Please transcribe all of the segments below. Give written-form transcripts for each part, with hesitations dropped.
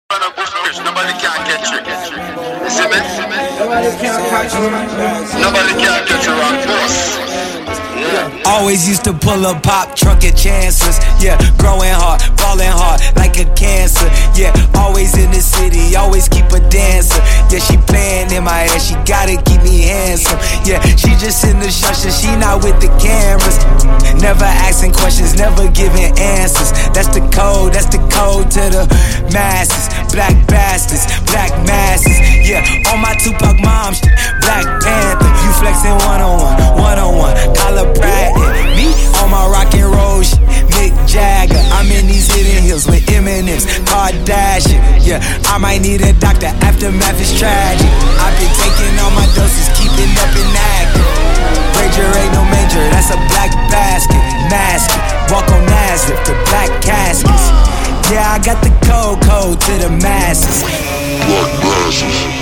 Nobody can catch you. You see me? Nobody can catch you. Nobody can catch you on boss. Always used to pull up, pop, truck at chances. Yeah, growing hard, falling hard like a cancer. Yeah, always in the city, always keep a dancer. Yeah, she playing in my head, she gotta keep me handsome. Yeah, she just in the shusher, she not with the cameras. Never asking questions, never giving answers. That's the code to the masses. Black bastards, black masses. Yeah, on my Tupac mom shit, Black Panther. You flexing one-on-one, collar pride. Me on my rock and roll shit, Mick Jagger. I'm in these hidden hills with M&M's, Kardashian. Yeah, I might need a doctor, aftermath is tragic. I've been taking all my doses, keeping up and active. Ranger ain't no major, that's a black basket. Mask it, walk on Nazareth, the black caskets. Yeah, I got the code to the masses. Black glasses.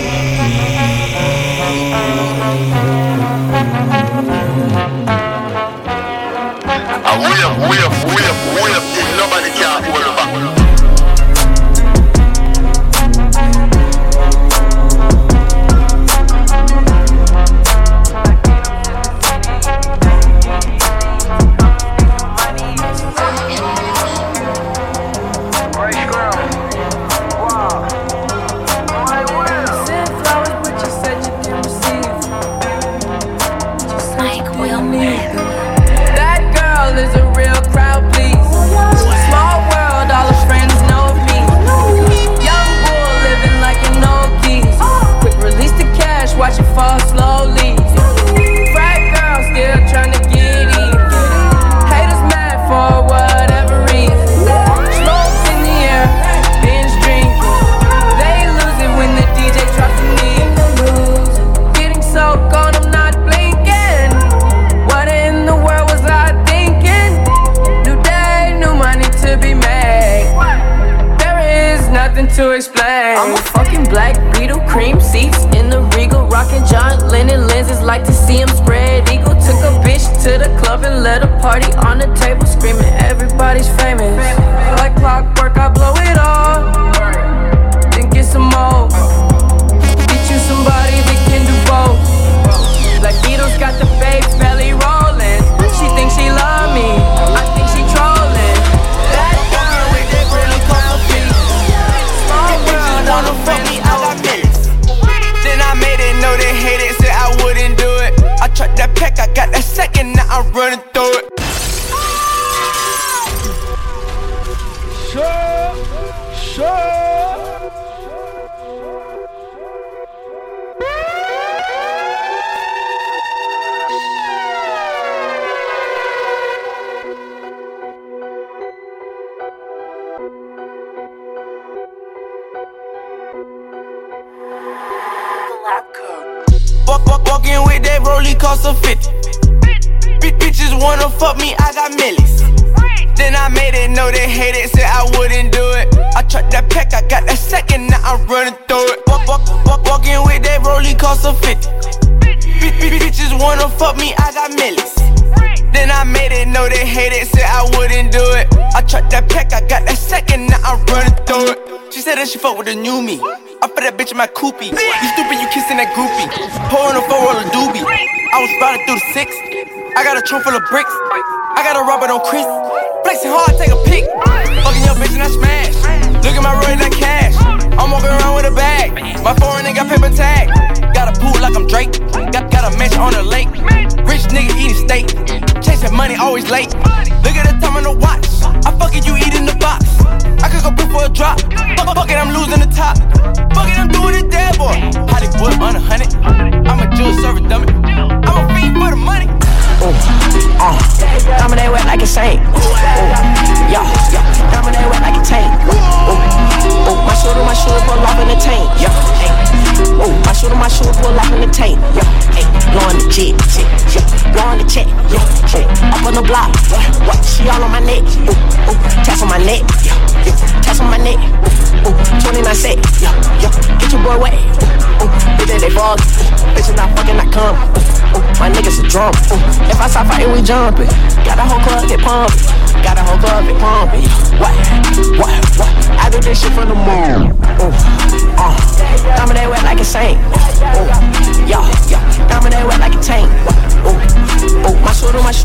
We up, nobody can hold it back. Watch it fall slowly. Frat girl still tryna get in. Haters mad for whatever reason. Smoke in the air, binge drinking. They lose it when the DJ drops the knee. Getting so gone, I'm not blinking. What in the world was I thinking? New day, new money to be made. There is nothing to explain. I'm a fucking black Beetle, cream seats in the Regal, rockin' John Lennon lenses, like to see him spread eagle. Took a bitch to the club and let a party on the table, screaming everybody's famous. Like clockwork, I blow it all, then get some more. Get you somebody that can do both. Like Beatles got the babes belly rolling. She thinks she love me, I think she trolling. That girl with that really cold feet. Small world, wanna fuck me, I got millions. Then I made it, know they hate it, said I wouldn't do it. I tried that pack, I got that second, now I'm running through it. Walking with that rollie cost a 50. Bitches wanna fuck me, I got millions. Then I made it, know they hate it, said I wouldn't do it. I tried that pack, I got that second, now I'm running through it. Walking with that rollie cost a 50. Bitches wanna fuck me, I got millions. Then I made it, know they hate it, said I wouldn't do it. I tried that pack, I got that second, now I'm running through it. She said that she fuck with the new me. I put that bitch in my coopie. You stupid, you kissing that groupie. Pouring a 4-roll of doobie. I was riding through the 6. I got a trunk full of bricks. I got a Robert on Chris. Flexing hard, take a pic. Fucking your bitch and I smash. Look at my road, that cash. I'm walking around with a bag. My foreign nigga got paper tag. Got a pool like I'm Drake. Got a mansion on the lake. Rich nigga eating steak. Chasing money, always late. Look at the time on the watch. I fucking you eating the box. I could go put for a drop. Fuck it, I'm losing the top. Fuck it, I'm doing it there, boy. Hollywood on 100. I'm a Jewish service dummy. I'm a fiend for the money. Dominate wet like a saint. Yeah, dominate wet like a tank. My shooter pull off in the tank. Yeah, my shooter pull off in the tank. Yeah, blowing the jet. Blowing the check. Yeah, up on the block. What? She all on my neck. Tap on my neck. Tap on my neck. 29 set. Yeah, get your boy wet. Bitch, they fuck. Bitch, not fucking, not come. My niggas a drum. If I stop fighting, we jumping. Got a whole club get pumping. Got a whole club get pumping. What? I do this shit from the moon.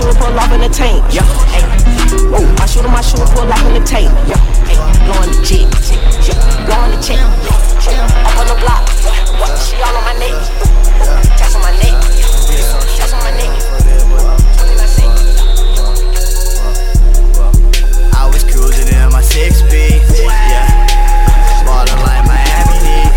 shooter pull off in the tank. Yeah, hey. Oh, my shooter pull off in the tank. Yeah, hey. Blowing the jig. Yeah, blowing the check. Up on the block. She all on my neck. That's on my neck. That's on my neck. I was cruising in my 6-speed. Yeah, ballin' like Miami Heat.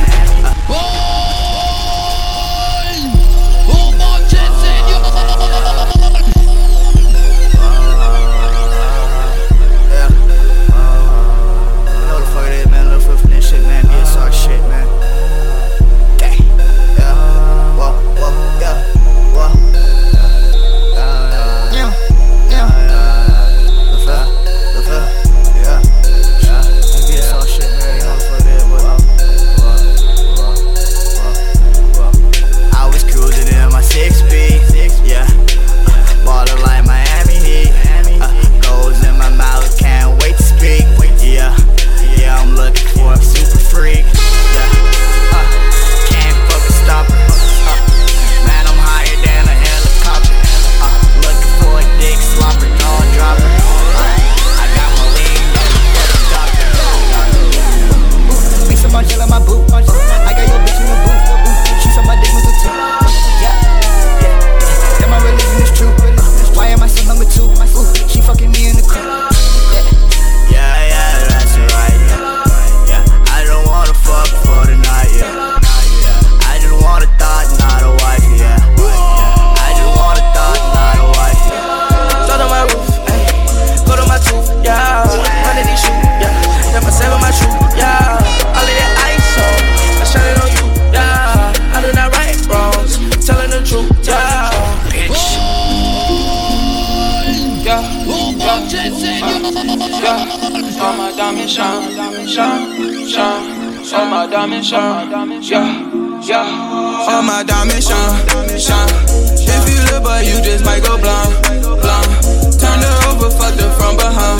All my diamonds shine, shine. If you look, but you just might go blind, blind. Turn it over, fucked up from behind.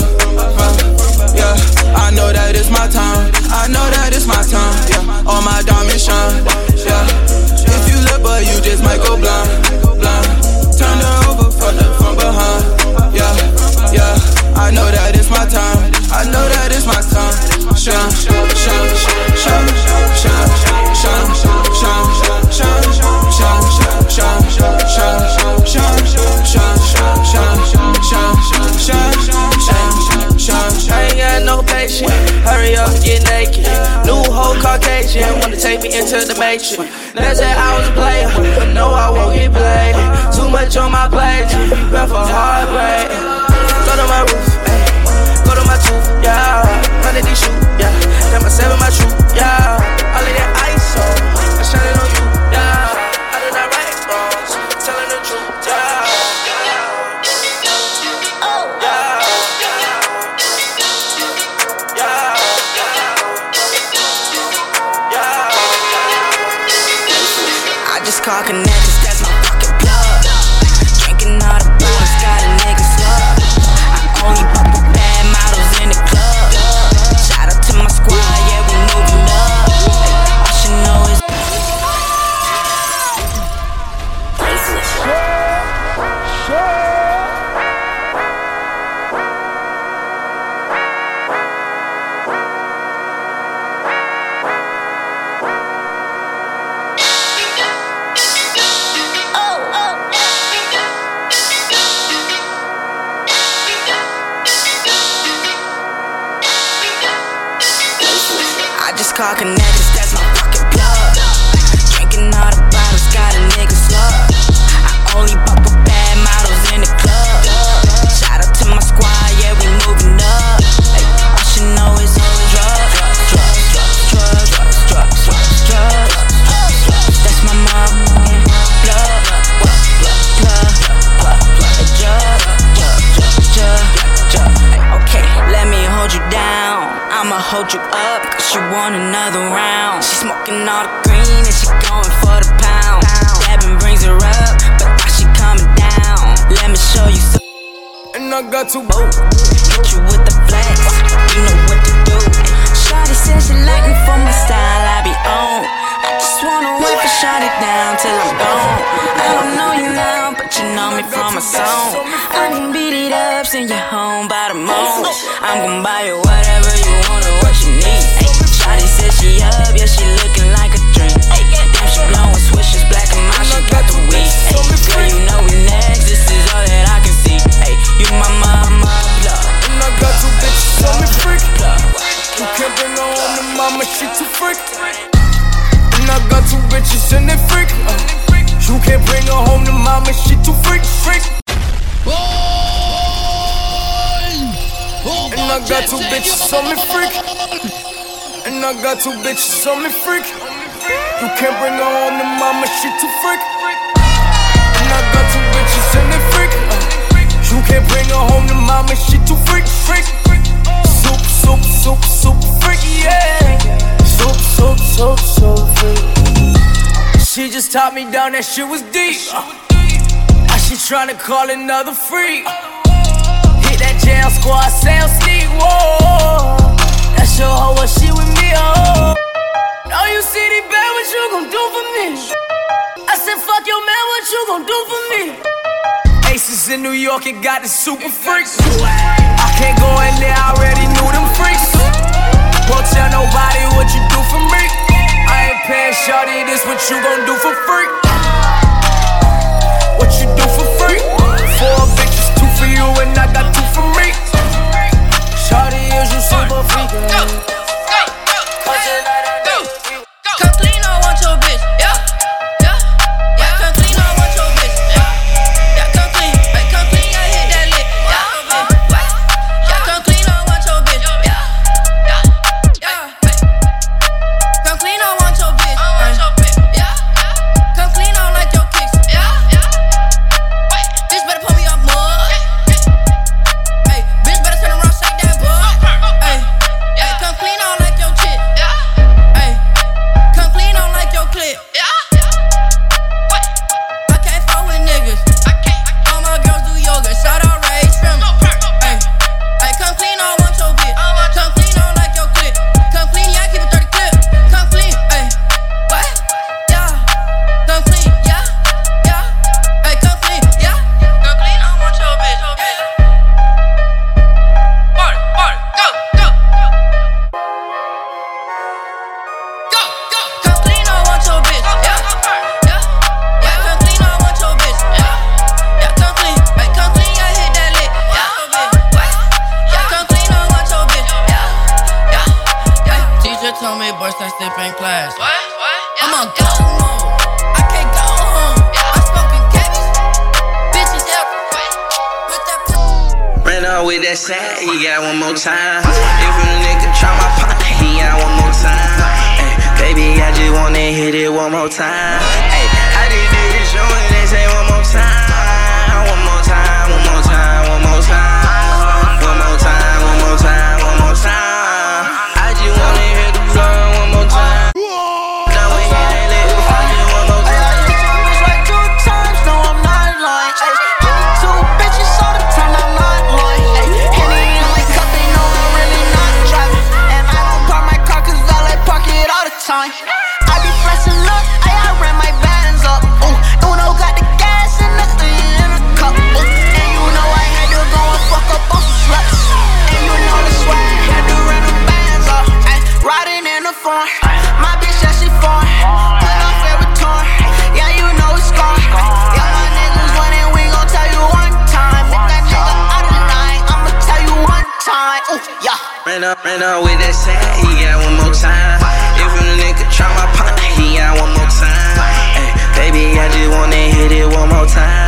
Yeah, I know that it's my time. I know that it's my time. Yeah, all my diamonds shine. Yeah, if you look, but you just might go blind, blind. Turn it over, fucked up from behind. Yeah, yeah, I know that it's my time. I know that it's my time. Shine, shine, shine, shine, shine, shine, I ain't got no patience. Hurry up, get naked. New whole Caucasian wanna take me into the matrix. They said I was a player, but no, I won't get played. Too much on my plate, prepare for heartbreak. Go to my roof, go to my tooth, yeah. 100 these shoes, yeah. Got my 7 my shoe, yeah. All of that ice on, I shine it on you, yeah. I do not right wrongs, telling the truth, yeah. Car connections, that's my fucking plug. Drinking all the bottles, got a nigga slug. I only fuck with bad models in the club. Shout out to my squad, yeah, we moving up. All she know is car connections, that's my fucking plug. Drinking all the bottles, got a nigga slug. I only fuck with bad models in the club. Shout out to my squad, yeah, we moving up. Ay, all she know is drugs. That's my mom, blood. Okay, let me hold you down. I'ma hold you up, cause you want another round. She smoking all the green and she going for the pound. Dabbing brings her up, but now she coming down. Let me show you some. And I got to hit you with the flex, you know what to do. Shawty says she like me for my style, I be on. I just wanna wait for shut it down till I'm gone. I don't know you now, but you know me from a song. I can beat it up, send you home by the morning. I'm gon' buy you whatever you want or what you need. Ay, Shawty said she up, yeah, she looking like a dream. Ay, damn, she blowing swishes, black and mild, she got the weed. Ay, girl, you know we next, this is all that I can see. Ay, you my mama, love. And I got two bitches on me freak. You can't bring her home to mama, she too freak. And I got two bitches and they freak. You can't bring her home to mama, she too freak. And I got two bitches on me freak. And I got two bitches on me freak. You can't bring her home to mama, she too freak. And I got two bitches and they freak. You can't bring her home to mama, she too freak. Soup, freak, yeah. Soup, freak. She just taught me down, that shit was deep. Now she tryna call another freak. Hit that jail squad, Sam Sneak, whoa. That's your hoe, what she with me, oh. Now you see the bad, what you gon' do for me? I said, fuck your man, what you gon' do for me? Aces in New York, it got the super freaks. I can't go in there, I already knew them freaks. Won't tell nobody what you do for me. I ain't paying shawty, this what you gon' do for free. What you do for free? 4 bitches, 2 for you, and I got 2 for me. Shawty, is you super freak? Come clean, I want your bitch, yeah. Come clean, I want your bitch, yeah. Come clean, I hit that lick, yeah. Come clean, I want your bitch, yeah. Come clean, I want your bitch, yeah. Come clean, I like your kicks, yeah. Bitch better put me up more. Hey, bitch better turn around, shake that butt. Hey, come clean, I like your chick, yeah. Hey, come clean, I like your clip, yeah. I can't fuck with niggas. All my girls do yoga. Shout out Ray Trimmer. Hey, come clean, I want your bitch. Come clean, I like your clip. Come clean, yeah, keep it 30 clip. Come clean, hey, what? Yeah, come clean, yeah. Hey, come clean, yeah. Come clean, I want your bitch. Party, go. Come clean, I want your bitch, yeah. Come clean, I want your bitch, yeah. Come clean, I hit that lick, yeah. Come clean, I want your bitch, yeah. Teacher told me, boy, stop skipping class. What? I'm on go mode, I can't go home. I'm smoking cabbage, bitches everywhere. With that Ran out with that side, he got one more time. If a nigga try my partner, he got one more time. Ay, baby, I just wanna hit it one more time. Ay, I just did it show and they say one more time. One more time, one more time, one more time. One more time, one more time, one more time. I just wanna hit the floor one more time. Now we hit that lick, I just one more time. I hit your bitch like 2 times, no I'm not lying. Ay, hit me 2 bitches all the time, I'm not lying. Ay, Henny in my cup, they know I'm really not driving. And I don't park my car cause I like park it all the time. I be flexing up, I ran my bands up. Uno got the gas and nothing in a cup. And you know I had to go and fuck up on some sluts. And you know the swag, had to run them bands up. Ay, riding in the farm, my bitch that she foreign. Put off every torn, yeah you know it's gone. Yeah my niggas winning, we gon' tell you one time. If that nigga out of line, I'ma tell you one time. Yeah. Ran up with that side, he got one more time. If a nigga try my partner, he got one more time. Ay, baby, I just wanna hit it one more time.